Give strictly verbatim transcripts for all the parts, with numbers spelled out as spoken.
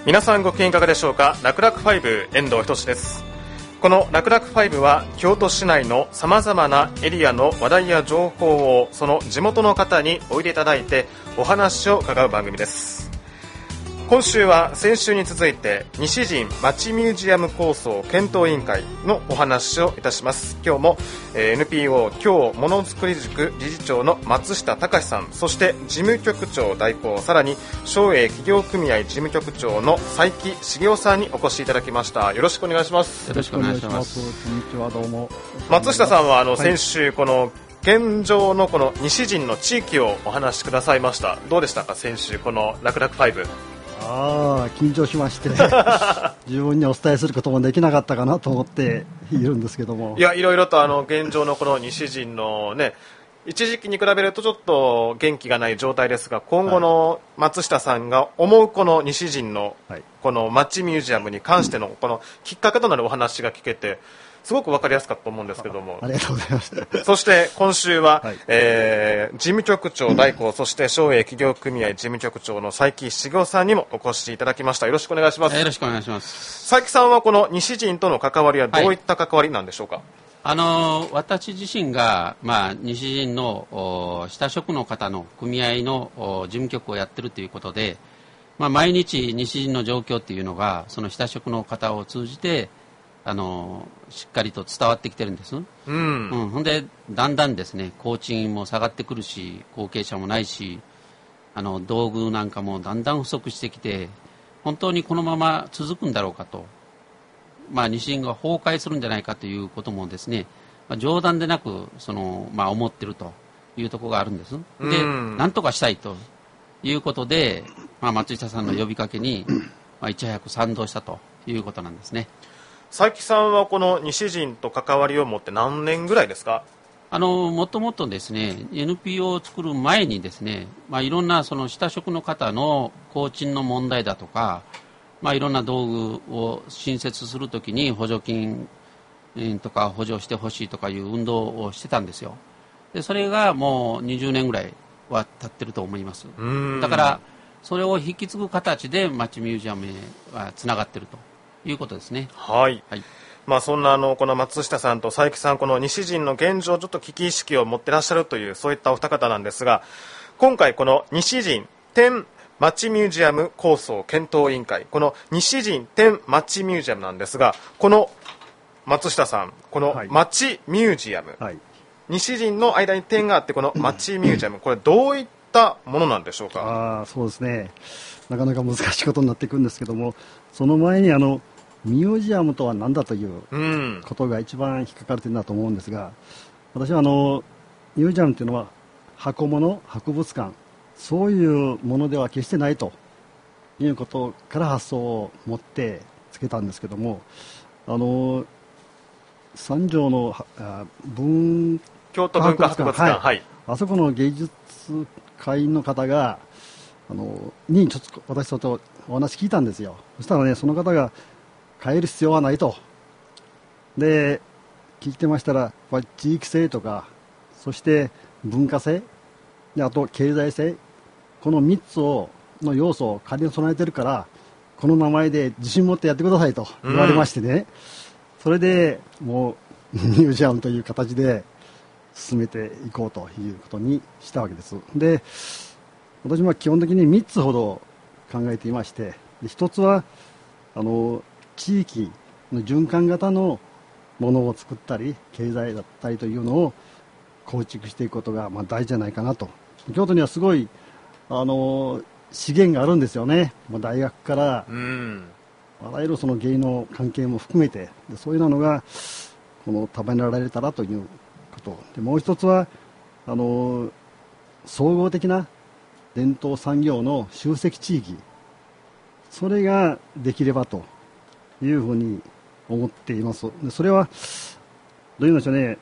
皆さんご機嫌いかがでしょうか。楽々ファイブ遠藤仁です。この楽々ファイブは京都市内のさまざまなエリアの話題や情報をその地元の方においでいただいてお話を伺う番組です。今週は先週に続いて西陣町ミュージアム構想検討委員会のお話をいたします。今日も エヌピーオー 京ものづくり塾理事長の松下隆さん、そして事務局長代行、さらに商営企業組合事務局長の佐伯茂雄さんにお越しいただきました。よろしくお願いします。 よろしくお願いします。 こんにちは、どうも。 松下さんはあの先週この現状のこの西陣の地域をお話しくださいました。どうでしたか、先週この楽々ファイブ。 ああ、緊張しまして十分にお伝えすることもできなかったかなと思っているんですけども、 いや、いろいろとあの現状のこの西陣のね、一時期に比べるとちょっと元気がない状態ですが、今後の松下さんが思うこの西陣のこの町ミュージアムに関してのこのきっかけとなるお話が聞けてすごく分かりやすかったと思うんですけども、 あ, ありがとうございますそして今週は、 はい、 えー、事務局長代行、そして商営企業組合事務局長の佐伯茂雄さんにもお越しいただきました。よろしくお願いします。 よろしくお願いします。 佐伯さんはこの西陣との関わりはどういった関わりなんでしょうか。はい、 あの私自身が、まあ、西陣の下職の方の組合の事務局をやっているということで、まあ、毎日西陣の状況というのがその下職の方を通じてあのしっかりと伝わってきてるんです、うんうん、ほんでだんだんですね、工賃も下がってくるし、後継者もないし、あの道具なんかもだんだん不足してきて、本当にこのまま続くんだろうかと、まあ、西陣が崩壊するんじゃないかということもですね、まあ、冗談でなくその、まあ、思ってるというところがあるんです。で、なんとかしたいということで、まあ、松下さんの呼びかけに、まあ、いち早く賛同したということなんですね。 佐伯さんはこの西陣と関わりを持って何年ぐらいですか。 あのもともとですね エヌピーオー を作る前にですね、まあ、いろんなその下職の方の工賃の問題だとか、まあ、いろんな道具を新設するときに補助金とか補助してほしいとかいう運動をしてたんですよ。でそれがもうにじゅうねんぐらいは経ってると思います。だからそれを引き継ぐ形で町ミュージアムへはつながってるということですね。 はい、はい、まあ、そんなあのこの松下さんと佐伯さん、この西陣の現状ちょっと危機意識を持ってらっしゃるという、そういったお二方なんですが、今回この西陣天町ミュージアム構想検討委員会、この西陣天町ミュージアムなんですが、この松下さん、この町ミュージアム、はい、西陣の間に点があってこの町ミュージアム、これどういったものなんでしょうか。 あ、そうですね、なかなか難しいことになっていくんですけども、その前にあのミュージアムとは何だということが一番引っかかれているなと思うんですが、私はあのミュージアムというのは箱物、博物館、そういうものでは決してないということから発想を持ってつけたんですけども、あの三条の文京都文化博物館、はい、 あそこの芸術会の方があのにちょっと私とお話聞いたんですよ。そしたらね、その方が変える必要はないと。で聞いてましたら、地域性とか、そして文化性で、あと経済性、このみっつをの要素を仮に備えてるから、この名前で自信持ってやってくださいと言われましてね、うん、それでもうミュージアムという形で進めていこうということにしたわけです。で私は基本的にみっつほど考えていまして、ひとつはあの地域の循環型のものを作ったり、経済だったりというのを構築していくことがまあ大事じゃないかなと。京都にはすごいあの資源があるんですよね。まあ、大学から、うん、あらゆるその芸能関係も含めて、でそういうのがこの束ねられたらということで、もう一つはあの総合的な伝統産業の集積地域、それができればというふうに思っています。でそれはどういうんでしょうね、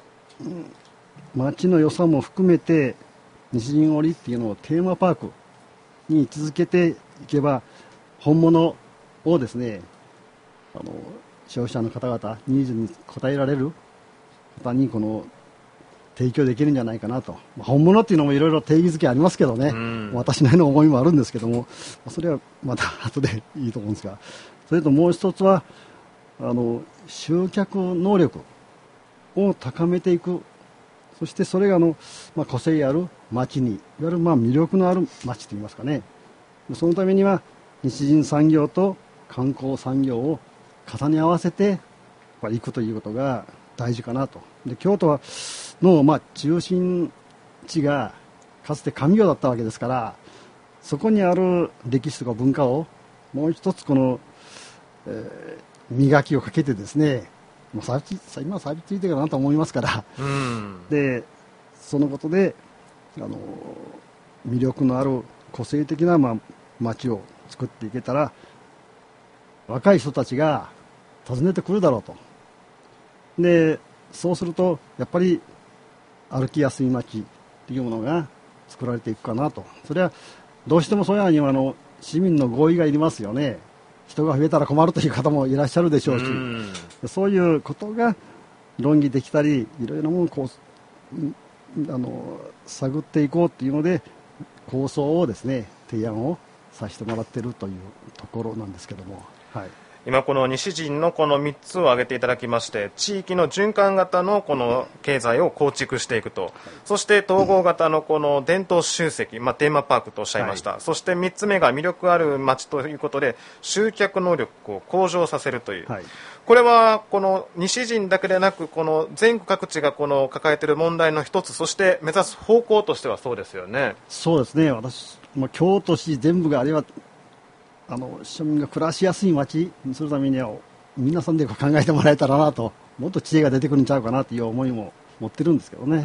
街の良さも含めて西陣織っていうのをテーマパークに位置づけていけば、本物をですね、あの消費者の方々ニーズに応えられる方にこの提供できるんじゃないかなと、まあ、本物っていうのもいろいろ定義づけありますけどね、うん、私なりの思いもあるんですけども、それはまた後でいいと思うんですが、それともう一つはあの集客能力を高めていく、そしてそれがあの、まあ、個性ある町に、いわゆるまあ魅力のある町といいますかね、そのためには西陣産業と観光産業を重ね合わせていくということが大事かなと。で京都はの、まあ、中心地がかつて上京だったわけですから、そこにある歴史とか文化をもう一つこの、えー、磨きをかけてですね、もうさ今は錆びついてるかなと思いますから、うん、でそのことであの魅力のある個性的な、まあ、街を作っていけたら、若い人たちが訪ねてくるだろうと。でそうするとやっぱり歩きやすい街っていうものが作られていくかなと。それはどうしてもそういうにはあの市民の合意がいりますよね。人が増えたら困るという方もいらっしゃるでしょうし、うそういうことが論議できたり、いろいろなものをこうあの探っていこうっていうので構想をですね提案をさせてもらっているというところなんですけども、はい、 今この西陣のこのみっつを挙げていただきまして、地域の循環型のこの経済を構築していくと、はい、そして統合型のこの伝統集積、まあ、テーマパークとおっしゃいました、はい、そしてみっつめが魅力ある街ということで集客能力を向上させるという、はい、これはこの西陣だけでなくこの全国各地がこの抱えている問題の一つ、そして目指す方向としてはそうですよね。 そうですね。私、まあ、京都市全部があるいはあの庶民が暮らしやすい街にするためには皆さんで考えてもらえたらなと、もっと知恵が出てくるんちゃうかなという思いも持ってるんですけどね。 うん、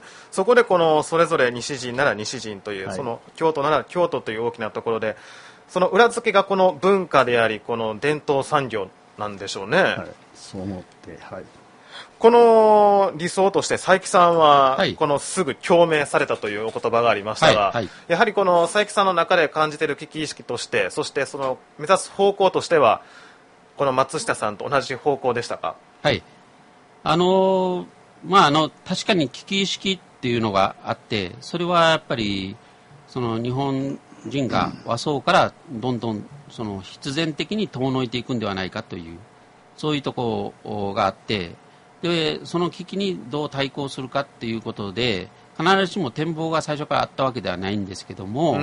そこでこのそれぞれ西陣なら西陣という、はい、その京都なら京都という大きなところで、その裏付けがこの文化でありこの伝統産業なんでしょうね。はい、 そう思って、はい、 この理想として佐伯さんはこのすぐ共鳴されたというお言葉がありましたが、はいはい、やはりこの佐伯さんの中で感じている危機意識として、そしてその目指す方向としてはこの松下さんと同じ方向でしたか？ はい、あのまああの確かに危機意識っていうのがあって、それはやっぱりその日本人が和装からどんどんその必然的に遠のいていくんではないかという、そういうところがあって、でその危機にどう対抗するかっていうことで必ずしも展望が最初からあったわけではないんですけども、うん、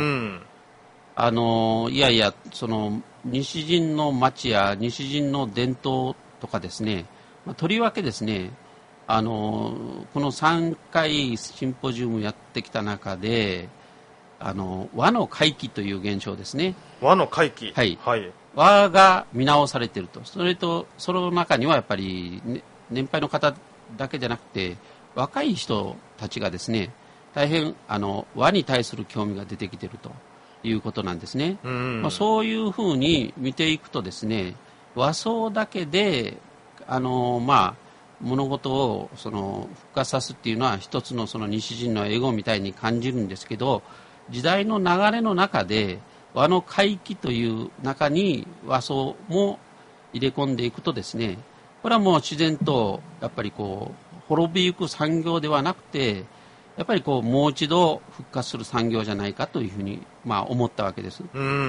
あのいやいやその西陣の町や西陣の伝統とかですね、まあ、とりわけですね、あのこのさんかいシンポジウムやってきた中であの和の回帰という現象ですね。 和の回帰、 はい、はい、和が見直されていると。それとその中にはやっぱり、ね、年配の方だけじゃなくて若い人たちがですね大変あの和に対する興味が出てきているということなんですね。うん、まあ、そういうふうに見ていくとですね、和装だけであの、まあ、物事をその復活さすっていうのは一つのその西陣のエゴみたいに感じるんですけど、時代の流れの中で和の回帰という中に和装も入れ込んでいくとですね、これはもう自然とやっぱりこう滅びゆく産業ではなくて、やっぱりこうもう一度復活する産業じゃないかというふうにまあ思ったわけです。うん、うん、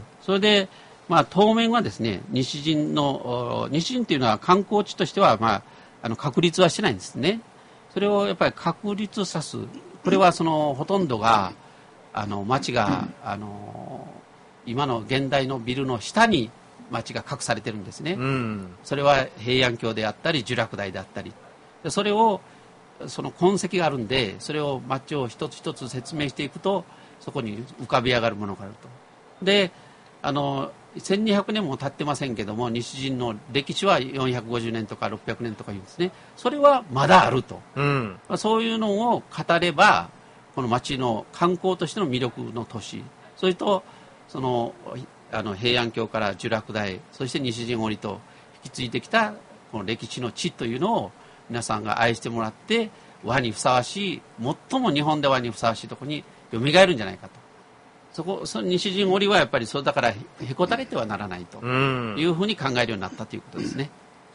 それでまあ当面はですね、西陣の西陣というのは観光地としてはまああの確立はしてないんですね。それをやっぱり確立さす。これはそのほとんどがあの町があの今の現代のビルの下に町が隠されてるんですね。うん、それは平安京であったり聚楽台であったり、でそれをその痕跡があるんで、それを町を一つ一つ説明していくとそこに浮かび上がるものがあると。であのせんにひゃくねんも経ってませんけども、西陣の歴史はよんひゃくごじゅうねんとかろっぴゃくねんとかいうんですね。それはまだあると、うん、まあ、そういうのを語ればこの町の観光としての魅力の都市、それとそのあの平安京から聚楽台、そして西陣織と引き継いできたこの歴史の地というのを皆さんが愛してもらって和にふさわしい、最も日本で和にふさわしいところに蘇るんじゃないかと。そこその西陣織はやっぱりそうだからへこたれてはならないというふうに考えるようになったということですね。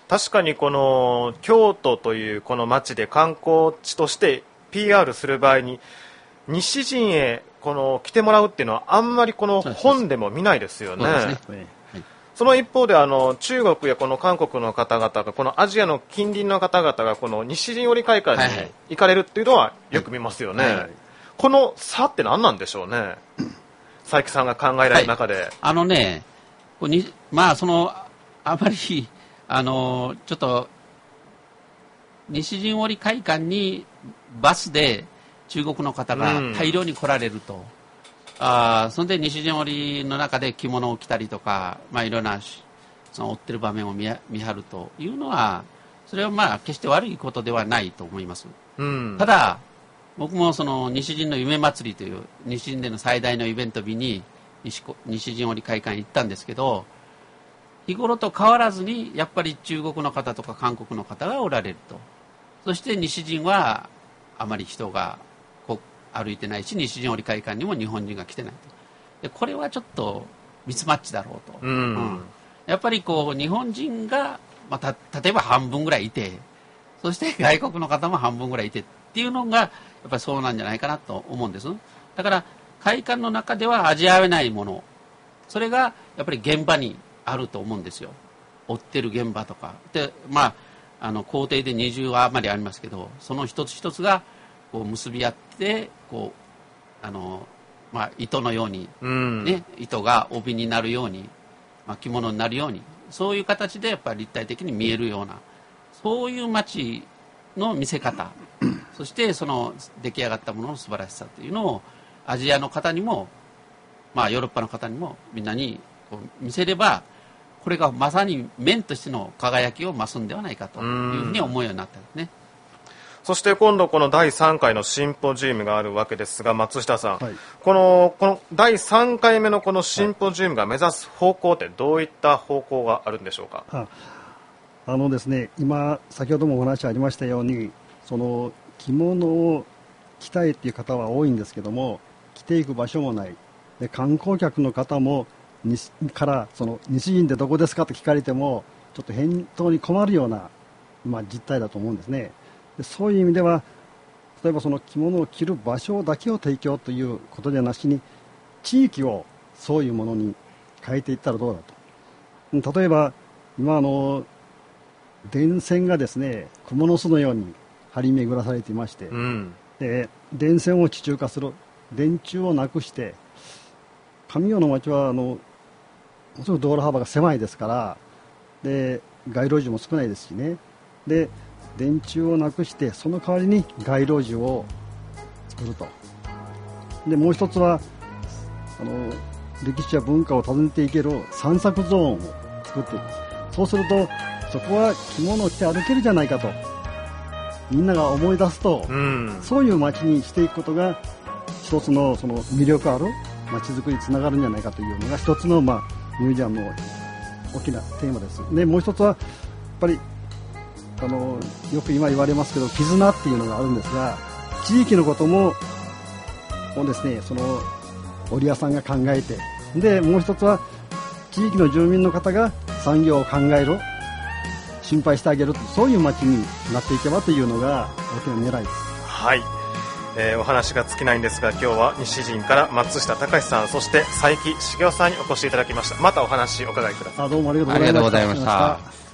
確かにこの京都というこの町で観光地として ピーアール する場合に西陣へこの来てもらうっていうのはあんまりこの本でも見ないですよね。 そうですね。はい、 その一方であの中国やこの韓国の方々がこのアジアの近隣の方々がこの西陣織会館に行かれるっていうのはよく見ますよね。はいはい、この差って何なんでしょうね。佐伯さんが考えられる中で、はい、 あのねこうにまあそのあまりあのちょっと西陣織会館にバスで中国の方が大量に来られると、うん、あそれで西陣織の中で着物を着たりとか、まあ、いろんなその追ってる場面を 見, 見張るというのはそれはまあ決して悪いことではないと思います、うん、ただ僕もその西陣の夢祭りという西陣での最大のイベント日に 西, 西陣織会館に行ったんですけど、日頃と変わらずにやっぱり中国の方とか韓国の方がおられると。そして西陣はあまり人がこう歩いてないし、西陣織会館にも日本人が来てないと。でこれはちょっとミスマッチだろうと、うんうん、やっぱりこう日本人が、まあ、た例えば半分ぐらいいて、そして外国の方も半分ぐらいいてっていうのがやっぱりそうなんじゃないかなと思うんです。だから会館の中では味わえないもの、それがやっぱり現場にあると思うんですよ。追ってる現場とかで、まああの工程でにじゅう余りありますけど、その一つ一つがこう結び合ってこうあの、まあ、糸のように、ね、うん、糸が帯になるように、まあ、着物になるように、そういう形でやっぱり立体的に見えるような、そういう街の見せ方そしてその出来上がったものの素晴らしさというのをアジアの方にも、まあ、ヨーロッパの方にもみんなにこう見せれば、これがまさに面としての輝きを増すんではないかというふうに思うようになったんですね。 そして今度このだいさんかいのシンポジウムがあるわけですが、松下さん、はい、このこのだいさんかいめのこのシンポジウムが目指す方向ってどういった方向があるんでしょうか。 ああのですね、今先ほどもお話ありましたように、その着物を着たいっていう方は多いんですけども、着ていく場所もない。で観光客の方も西からその西陣でどこですかと聞かれてもちょっと返答に困るような、まあ、実態だと思うんですね。でそういう意味では、例えばその着物を着る場所だけを提供ということではなしに、地域をそういうものに変えていったらどうだと。例えば今あの電線がですね蜘蛛の巣のように張り巡らされていまして、うん、で電線を地中化する、電柱をなくして、上尾の町はあのもちろん道路幅が狭いですから、で街路樹も少ないですしね、で電柱をなくしてその代わりに街路樹を作ると。でもう一つはあの歴史や文化を訪ねていける散策ゾーンを作っていく。そうするとそこは着物を着て歩けるじゃないかとみんなが思い出すと、うん、そういう街にしていくことが一つのその魅力ある街づくりにつながるんじゃないかというのが一つの、まあ、ミュージアムの大きなテーマです。でもう一つはやっぱりあのよく今言われますけど絆っていうのがあるんですが、地域のこともをですね、その織屋さんが考えて、でもう一つは地域の住民の方が産業を考える、心配してあげる、そういう街になっていけばというのが大きな狙いです。 はい、えー、お話が尽きないんですが、今日は西陣から松下隆さん、そして佐伯茂雄さんにお越しいただきました。またお話お伺いください。 あ、どうもありがとうございました。